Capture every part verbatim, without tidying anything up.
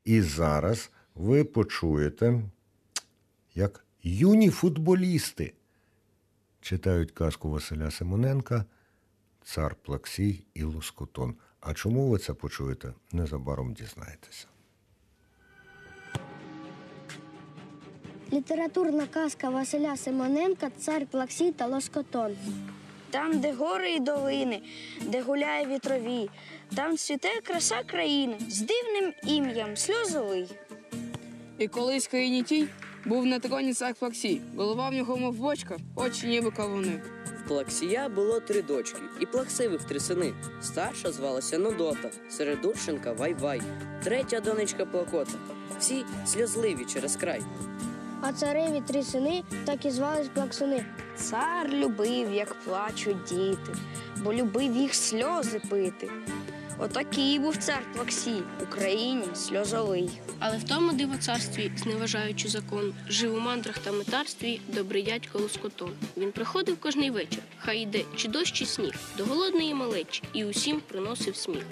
І зараз ви почуєте, як юні футболісти читають казку Василя Симоненка «Цар Плаксій і Лоскотон». А чому ви це почуєте, незабаром дізнаєтеся. Літературна казка Василя Симоненка «Цар Плаксій та Лоскотон». Там, де гори і долини, де гуляє вітровій, там цвіте краса країни з дивним ім'ям Сльозовий. І колись в країні тій був на троні цар Плаксій. Голова в нього, мов бочка, очі ніби кавуни. В Плаксія було три дочки і плаксивих три сини. Старша звалася Нудота, середульшенка Вай-Вай, третя донечка Плакота. Всі сльозливі через край. А цареві три сини так і звались Плаксуни. Цар любив, як плачуть діти, бо любив їх сльози пити. Отакий був цар Плаксій, Україні сльозовий. Але в тому дивоцарстві, зневажаючи закон, жив у мандрах та метарстві добрий дядько Лоскотон. Він приходив кожний вечір, хай йде чи дощ, чи сніг, до голодної малечі і усім приносив сміх.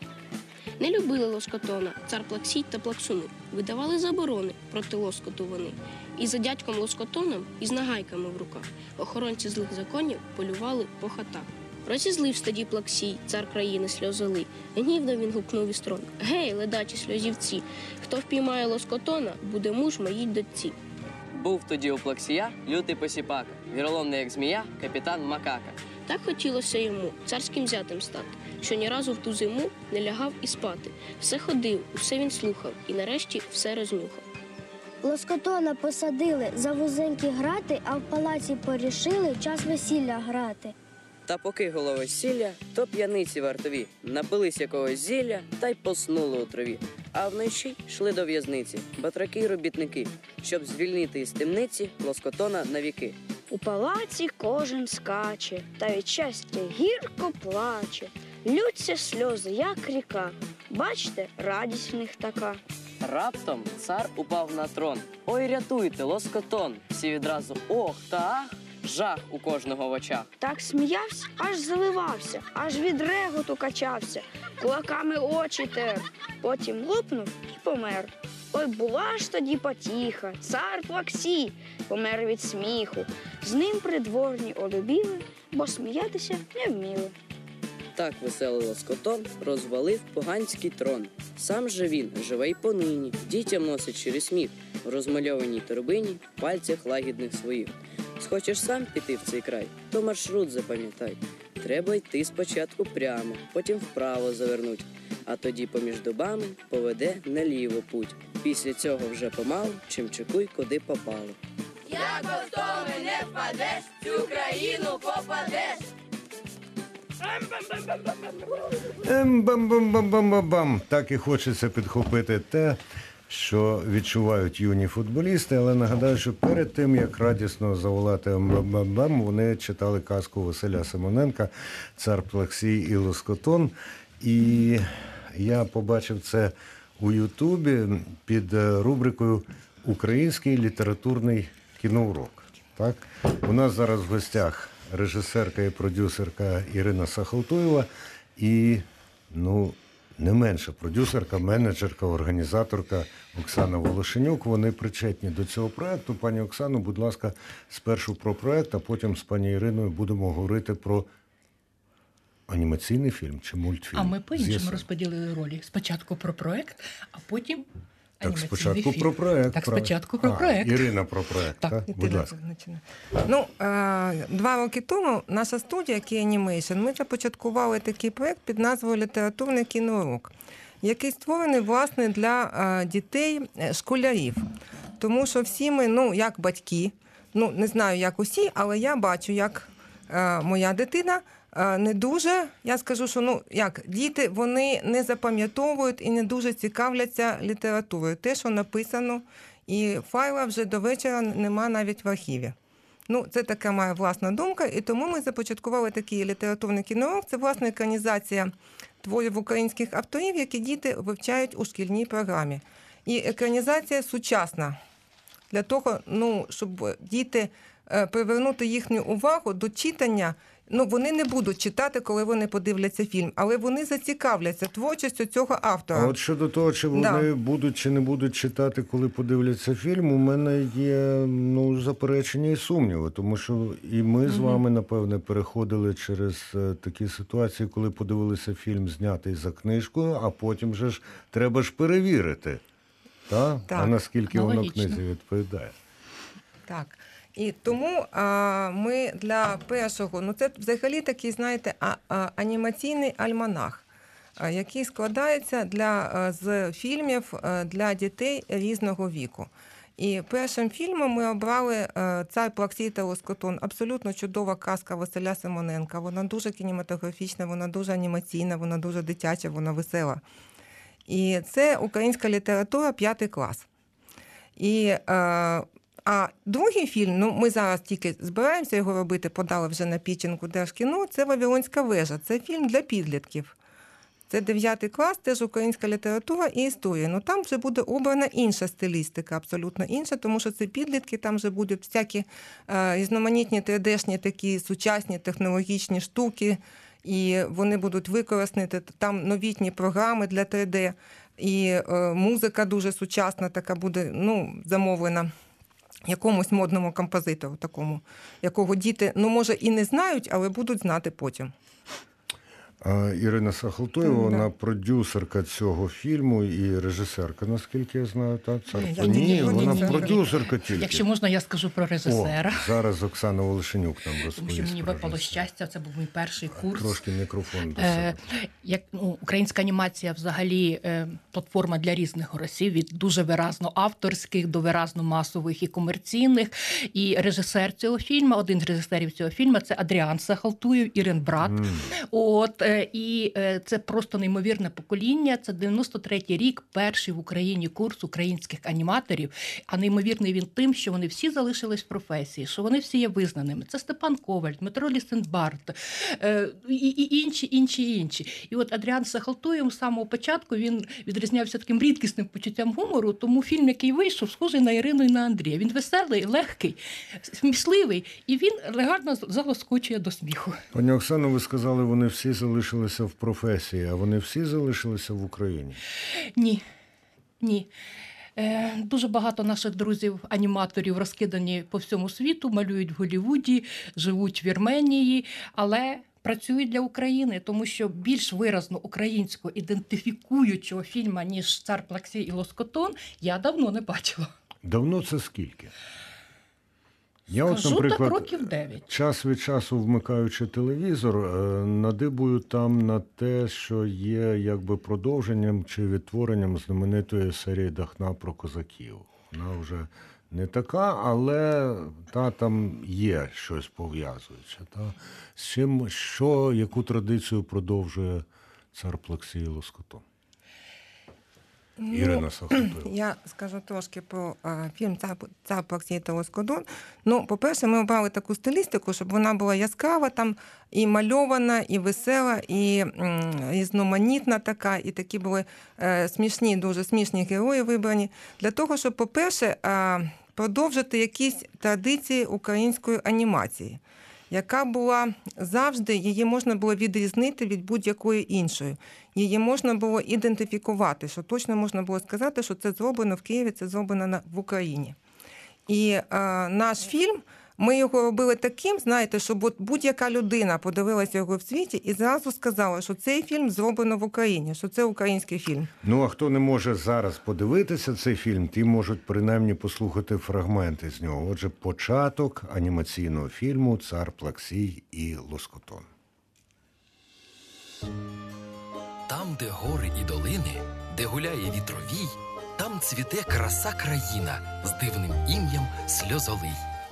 Не любили Лоскотона цар Плаксій та Плаксуни, видавали заборони проти лоскоту вони. І за дядьком Лоскотоном, із нагайками в руках, охоронці злих законів полювали по хатах. Розізлився тоді Плаксій, цар країни сльозолий. Гнівно він гукнув із трон: «Гей, ледачі сльозівці, хто впіймає Лоскотона, буде муж моїй дочці». Був тоді у Плаксія лютий посіпака, віроломний як змія, капітан Макака. Так хотілося йому царським зятем стати, що ні разу в ту зиму не лягав і спати. Все ходив, усе він слухав і нарешті все рознюхав. Лоскотона посадили за вузенькі грати, а в палаці порішили час весілля грати. Та поки голови сілля, то п'яниці вартові. Напились якогось зілля та й поснули у траві. А вночі йшли до в'язниці батраки й робітники, щоб звільнити із темниці Лоскотона навіки. У палаці кожен скаче, та від щастя гірко плаче. Ллються сльози, як ріка. Бачте, радість в них така. Раптом цар упав на трон. Ой, рятуйте, Лоскотон! Всі відразу ох та ах, жах у кожного в очах. Так сміявся, аж заливався, аж від реготу качався, кулаками очі тер. Потім лопнув і помер. Ой, була ж тоді потіха, цар Плаксій помер від сміху. З ним придворні олюбіли, бо сміятися не вміли. Так веселий Лоскотон розвалив поганський трон. Сам же він живе й понині, дітям носить через сміх, в розмальованій торбині, в пальцях лагідних своїх. Схочеш сам піти в цей край, то маршрут запам'ятай. Треба йти спочатку прямо, потім вправо завернуть, а тоді поміж дубами поведе наліво путь. Після цього вже помалу чимчикуй, куди попало. Як до того не впадеш, в цю країну попадеш. Ем-бам-бам-бам-бам-бам. Так і хочеться підхопити те, що відчувають юні футболісти, але нагадаю, що перед тим, як радісно заволати ем-бам-бам, вони читали казку Василя Симоненка «Цар Плаксій і Лоскотон». І я побачив це у Ютубі під рубрикою «Український літературний кіноурок». Так? У нас зараз в гостях режисерка і продюсерка Ірина Сахалтуєва і, ну, не менше продюсерка, менеджерка, організаторка Оксана Волошенюк. Вони причетні до цього проєкту. Пані Оксано, будь ласка, спершу про проєкт, а потім з пані Іриною будемо говорити про анімаційний фільм чи мультфільм. А ми по-іншому розподілили ролі. Спочатку про проєкт, а потім Так, спочатку фільм. про проєкт. Так, спочатку про а, проєкт. Ірина про проєкт, так? Так, Будь ласка. Ну, два роки тому наша студія Key Animation, ми започаткували такий проєкт під назвою «Літературний кіноурок», який створений, власне, для дітей, школярів. Тому що всі ми, ну, як батьки, ну, не знаю, як усі, але я бачу, як моя дитина не дуже, я скажу, що, ну, як, діти, вони не запам'ятовують і не дуже цікавляться літературою. Те, що написано, і файла вже до вечора нема навіть в архіві. Ну, це така моя власна думка, і тому ми започаткували такий літературний кіноурок. Це, власне, екранізація творів українських авторів, які діти вивчають у шкільній програмі. І екранізація сучасна. Для того, ну, щоб діти привернути їхню увагу до читання Ну, вони не будуть читати, коли вони подивляться фільм, але вони зацікавляться творчістю цього автора. А от щодо того, чи вони Да. будуть чи не будуть читати, коли подивляться фільм, у мене є ну, заперечення і сумніви, тому що і ми з вами, напевне, переходили через е, такі ситуації, коли подивилися фільм, знятий за книжкою, а потім же ж треба ж перевірити, та? Так. а наскільки Ну, воно логічно. книзі відповідає. Так. І тому а, ми для першого, ну це взагалі такий, знаєте, а, а, анімаційний альманах, а, який складається для, а, з фільмів а, для дітей різного віку. І першим фільмом ми обрали а, «Цар Плаксій та Лоскотон». Абсолютно чудова казка Василя Симоненка. Вона дуже кінематографічна, вона дуже анімаційна, вона дуже дитяча, вона весела. І це українська література, п'ятий клас. І а, А другий фільм, ну ми зараз тільки збираємося його робити, подали вже на пітчинку Держкіно, це «Вавилонська вежа». Це фільм для підлітків. Це дев'ятий клас, теж українська література і історія. Ну там вже буде обрана інша стилістика, абсолютно інша, тому що це підлітки, там вже будуть всякі е, різноманітні три де-шні такі сучасні технологічні штуки, і вони будуть використані, там новітні програми для три де, і е, музика дуже сучасна така буде, ну, замовлена якомусь модному композитору такому, якого діти, ну, може, і не знають, але будуть знати потім. А Ірина Сахалтоєва, Ну, да. вона продюсерка цього фільму і режисерка, наскільки я знаю, так? Цар... Ні, я Ні, тільки вона продюсерка. продюсерка тільки. Якщо можна, я скажу про режисера. О, зараз Оксана Волошенюк нам Тому розповість. що мені про випало режисера. щастя, це був мій перший курс. Трошки мікрофон до Е, себе. як ну, українська анімація взагалі е, платформа для різних голосів, від дуже виразно авторських до виразно масових і комерційних. І режисер цього фільму, один з режисерів цього фільму, це Адріан Сахалтуєв, Ірин брат. М. От е, і е, це просто неймовірне покоління. Це дев'яносто третій рік, перший в Україні курс українських аніматорів. А неймовірний він тим, що вони всі залишились в професії, що вони всі є визнаними. Це Степан Коваль, Дмитро Лісенбард, е, і, і інші, інші, інші. І от Адріан Сахалтуєв з самого початку він відрізнявся таким рідкісним почуттям гумору, тому фільм, який вийшов, схожий на Ірину і на Андрія. Він веселий, легкий, смішливий, і він гарно залоскочує до сміху. Пані Оксано, ви сказали, вони всі залишилися в професії, а вони всі залишилися в Україні? Ні, ні. Е, Дуже багато наших друзів-аніматорів розкидані по всьому світу, малюють в Голлівуді, живуть в Вірменії, але працюють для України, тому що більш виразно українсько ідентифікуючого фільму, ніж «Цар Плаксій і Лоскотон», я давно не бачила. Давно це скільки? Я Кажу, от, наприклад, так років дев'ять. час від часу, вмикаючи телевізор, е, надибую там на те, що є якби продовженням чи відтворенням знаменитої серії Дахна про козаків. Вона вже не така, але та там є щось пов'язуюче. Та? З чим, що, яку традицію продовжує «Цар Плаксій і Лоскотон»? Ірина Сахалтоєва. Я скажу трошки про а, фільм «Цар, Цар Плаксій та Лоскотон». Ну, по-перше, ми обрали таку стилістику, щоб вона була яскрава, там і мальована, і весела, і м, різноманітна така, і такі були е, смішні, дуже смішні герої вибрані. Для того, щоб, по-перше, а, продовжити якісь традиції української анімації, яка була завжди, її можна було відрізнити від будь-якої іншої. Її можна було ідентифікувати, що точно можна було сказати, що це зроблено в Києві, це зроблено на, в Україні. І е, наш фільм, ми його робили таким, знаєте, щоб от будь-яка людина подивилася його в світі і зразу сказала, що цей фільм зроблено в Україні, що це український фільм. Ну, а хто не може зараз подивитися цей фільм, ті можуть принаймні послухати фрагменти з нього. Отже, початок анімаційного фільму «Цар Плаксій і Лоскотон». Там, де гори і долини, де гуляє вітровій, там цвіте краса країна з дивним ім'ям Сльозолий.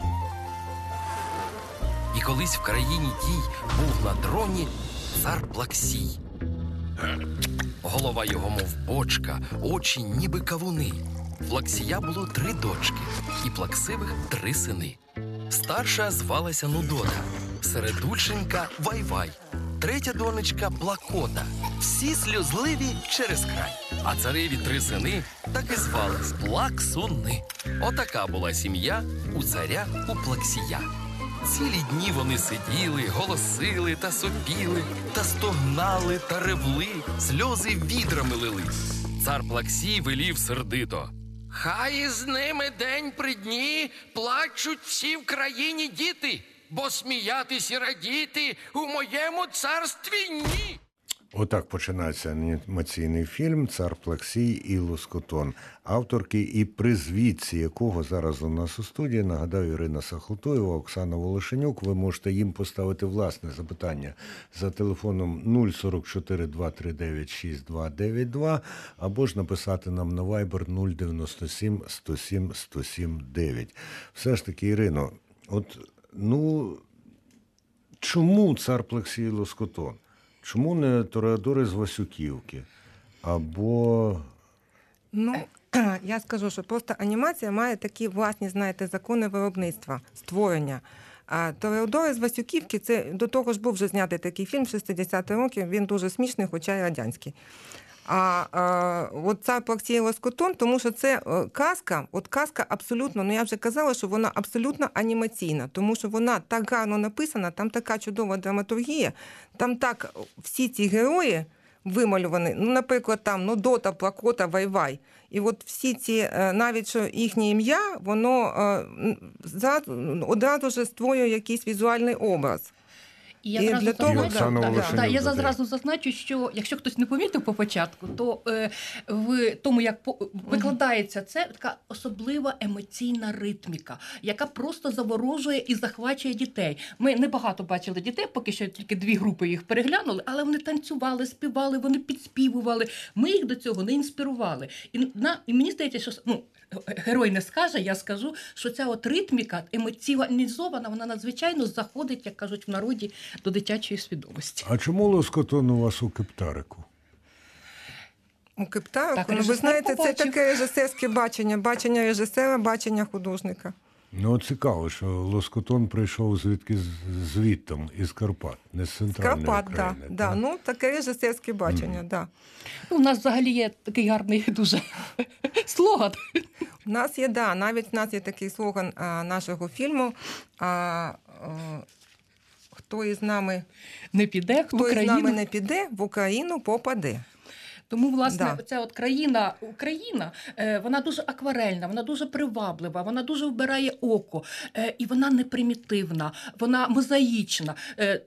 І колись в країні тій був на троні цар Плаксій. Голова його мов бочка, очі ніби кавуни. В Плаксія було три дочки і плаксивих три сини. Старша звалася Нудота, середульшенька Вай-Вай, третя донечка Плакота. Всі сльозливі через край. А цареві три сини так і звались Плаксуни. Отака була сім'я у царя у Плаксія. Цілі дні вони сиділи, голосили та сопіли, та стогнали та ревли, сльози відрами лили. Цар Плаксій велів сердито: «Хай із ними день при дні плачуть всі в країні діти, бо сміятись і радіти у моєму царстві ні». Отак починається анімаційний фільм «Цар Плаксій і Лоскотон», авторки і призвідці якого зараз у нас у студії. Нагадаю, Ірина Сахалтоєва, Оксана Волошенюк. Ви можете їм поставити власне запитання за телефоном нуль сорок чотири два три дев'ять шість два дев'ять два або ж написати нам на Viber нуль дев'яносто сім сто сім сто сім дев'ять. Все ж таки, Ірино, от, ну, чому «Цар Плаксій і Лоскотон»? Чому не Тореадори з Васюківки? Або... Ну, я скажу, що просто анімація має такі власні, знаєте, закони виробництва, створення. А Тореадори з Васюківки, це до того ж був вже знятий такий фільм шістдесятих років, він дуже смішний, хоча й радянський. А, а от «Цар Плаксій і Лоскотон», тому що це казка, от казка абсолютно, ну я вже казала, що вона абсолютно анімаційна, тому що вона так гарно написана, там така чудова драматургія, там так всі ці герої вималювані, ну, наприклад, там Нудота, Плакота, Вай-Вай, і от всі ці, навіть що їхнє ім'я, воно одразу ж створює якийсь візуальний образ. І я І зразу для того, зазначу, Оксана да, Волошенюк да, я додає. зразу зазначу, що якщо хтось не помітив по початку, то е, в тому, як по, викладається це, така особлива емоційна ритміка, яка просто заворожує і захвачує дітей. Ми небагато бачили дітей, поки що тільки дві групи їх переглянули, але вони танцювали, співали, вони підспівували. Ми їх до цього не інспірували. І, на, і мені здається, що ну, герой не скаже, я скажу, що ця от ритміка емоціонізована, вона надзвичайно заходить, як кажуть в народі, до дитячої свідомості. А чому Лоскотон у вас у Кептарику? У Кептарику, Так, ну ви режисер знаєте, це побачив. таке режисерське бачення, бачення режисера, бачення художника. Ну, цікаво, що Лоскотон прийшов звідки з- звідтом, із Карпат, не з центральної Карпат, да, України. да. так? Ну, таке режисерське бачення, mm. да. Ну, у нас взагалі є такий гарний дуже слоган. У нас є, да, навіть у нас є такий слоган а, нашого фільму. А, а, хто із нами Не піде, в хто із Україну. нами не піде, в Україну попаде. Тому, власне, Да. ця от країна, Україна, е, вона дуже акварельна, вона дуже приваблива, вона дуже вбирає око, е, і вона не примітивна, вона мозаїчна. Е,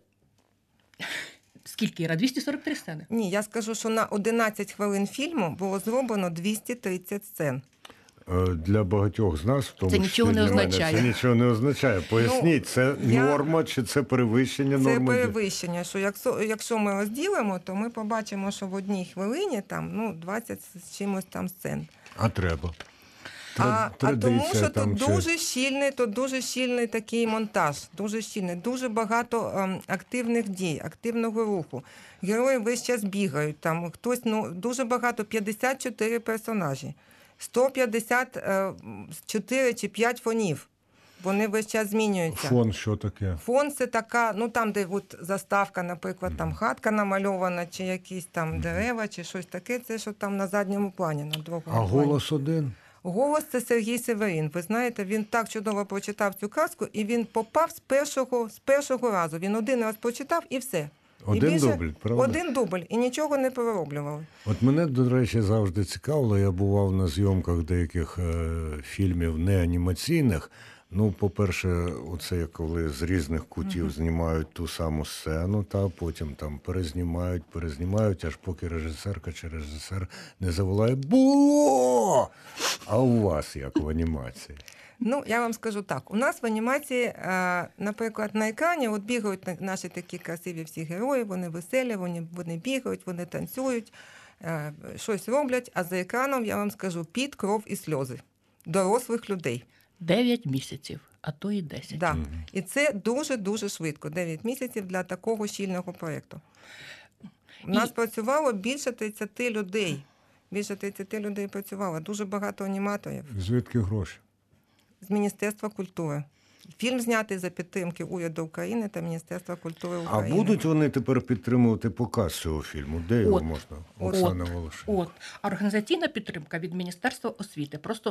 Скільки, Іра? двісті сорок три сцени? Ні, я скажу, що на одинадцять хвилин фільму було зроблено двісті тридцять сцен. Е, Для багатьох з нас, в тому Це нічого числі не для мене, означає. це нічого не означає. Поясніть, це я- норма чи це перевищення Це норми? перевищення, що якщо, якщо ми розділимо, то ми побачимо, що в одній хвилині там, ну, двадцять з чимось там сцен. А треба. А, Тра- а тому, традиція що там тут чи- дуже щільний, тут дуже щільний такий монтаж, дуже щільний, дуже багато ем, активних дій, активного руху. Герої весь час бігають, там хтось, ну, дуже багато, п'ятдесят чотири персонажі, сто п'ятдесят чотири чи п'ять фонів. Вони весь час змінюються. Фон що таке? Фон це така, ну там, де от заставка, наприклад, там хатка намальована, чи якісь там дерева, чи щось таке, це що там на задньому плані, на другому А плані. голос один? Голос – це Сергій Северин. Ви знаєте, він так чудово прочитав цю казку, і він попав з першого, з першого разу. Він один раз прочитав і все. Один і більше, дубль, правда? Один дубль, і нічого не перероблювали. От мене, до речі, завжди цікавило, я бував на зйомках деяких е, фільмів неанімаційних. Ну, по-перше, оце як коли з різних кутів uh-huh. знімають ту саму сцену, та потім там перезнімають, перезнімають, аж поки режисерка чи режисер не заволає «Було!» А у вас як в анімації? Ну, я вам скажу так. У нас в анімації, е, наприклад, на екрані от бігають наші такі красиві всі герої, вони веселі, вони, вони бігають, вони танцюють, е, щось роблять, а за екраном, я вам скажу, піт, кров і сльози дорослих людей. Дев'ять місяців, а то і десять. Да. І це дуже-дуже швидко. Дев'ять місяців для такого щільного проєкту. У нас і... працювало більше тридцяти людей. Більше тридцяти людей працювало. Дуже багато аніматорів. Звідки гроші? З Міністерства культури. Фільм знятий за підтримки уряду України та Міністерства культури України. А будуть вони тепер підтримувати показ цього фільму? Де його от, можна? Оксана Волошенюк. От. Організаційна підтримка від Міністерства освіти. Просто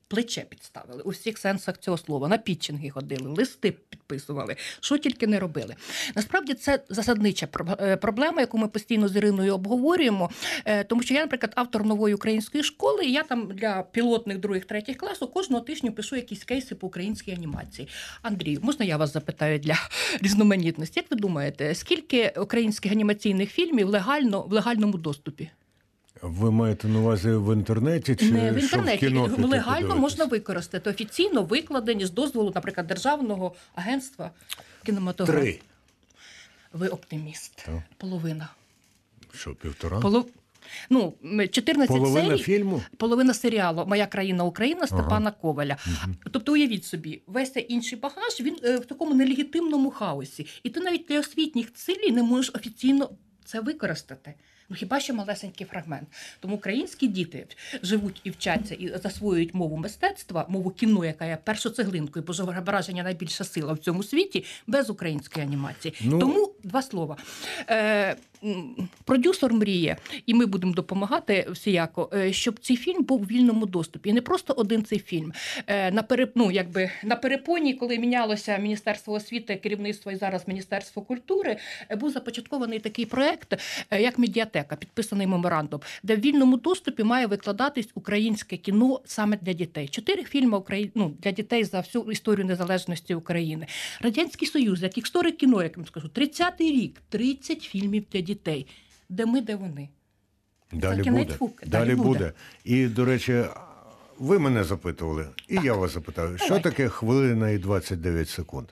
плече підставили у всіх сенсах цього слова. На пітчинги ходили, листи підписували, що тільки не робили. Насправді це засаднича проблема, яку ми постійно з Іриною обговорюємо, тому що я, наприклад, автор нової української школи, і я там для пілотних других, третіх класу кожного тижня пишу якісь кейси по українській анімації. Андрій, можна я вас запитаю для різноманітності? Як ви думаєте, скільки українських анімаційних фільмів легально в легальному доступі? Ви маєте на увазі в інтернеті чи не в що інтернеті, в кіно легально подивитись? можна використати, офіційно викладені з дозволу, наприклад, Державного агентства кінематографії. Три. Ви оптиміст. Так. Половина. Що, півтора? Полов... Ну, чотирнадцять Половина серій, фільму? половина серіалу «Моя країна Україна» Степана Ага. Коваля. Угу. Тобто уявіть собі, весь цей інший багаж, він е, в такому нелегітимному хаосі. І ти навіть для освітніх цілей не можеш офіційно це використати. Ну, хіба що малесенький фрагмент. Тому українські діти живуть і вчаться, і засвоюють мову мистецтва, мову кіно, яка є першоцеглинкою, бо зображення найбільша сила в цьому світі, без української анімації. Ну... Тому два слова. Е, продюсер мріє, і ми будемо допомагати всіяко, щоб цей фільм був у вільному доступі. І не просто один цей фільм. Е, на, переп... ну, якби, на перепоні, коли мінялося Міністерство освіти, керівництво і зараз Міністерство культури, був започаткований такий проект, як «Медіатека», підписаний меморандум, де в вільному доступі має викладатись українське кіно саме для дітей. Чотири фільми Украї... ну, для дітей за всю історію незалежності України. Радянський Союз, як історик кіно, як я вам скажу, тридцятий рік, тридцять фільмів для дітей. Де ми, де вони. Далі Це буде. фуки. Далі, Далі буде. буде. І, до речі, ви мене запитували, і я вас запитаю, що таке хвилина і двадцять дев'ять секунд?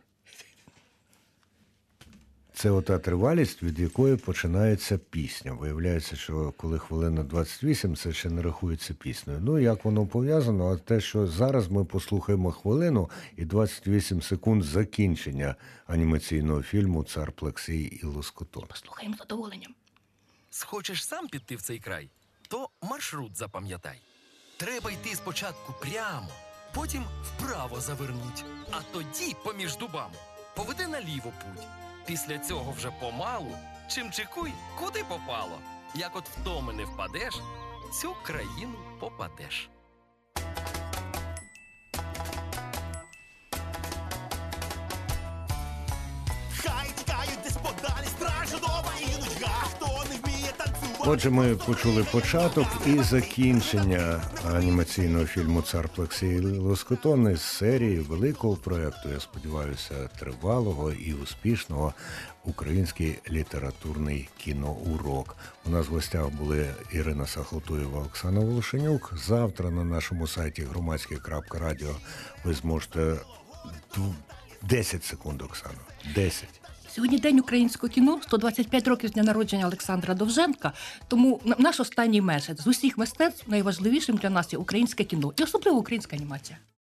Це ота тривалість, від якої починається пісня. Виявляється, що коли хвилина двадцять вісім, це ще не рахується піснею. Ну, як воно пов'язано, а те, що зараз ми послухаємо хвилину і двадцять вісім секунд закінчення анімаційного фільму «Цар Плаксій і Лоскотон». Послухаємо з задоволенням. Схочеш сам піти в цей край? То маршрут запам'ятай. Треба йти спочатку прямо, потім вправо завернуть, а тоді поміж дубами поведи наліво путь. Після цього вже помалу чимчикуй, куди попало. Як от в тому не впадеш, цю країну попадеш. Хай тікають десь подалі, стража дома і нудьга, хто не вміє танцювати. Отже, ми почули початок і закінчення анімаційного фільму «Цар Плаксій і Лоскотон» із серії великого проєкту, я сподіваюся, тривалого і успішного «Український літературний кіноурок». У нас в гостях були Ірина Сахлотуєва, Оксана Волошенюк. Завтра на нашому сайті громадське крапка радіо ви зможете десять секунд, Оксано, десять. Сьогодні день українського кіно, сто двадцять п'ять років з дня народження Олександра Довженка. Тому наш останній меседж з усіх мистецтв найважливішим для нас є українське кіно і особливо українська анімація.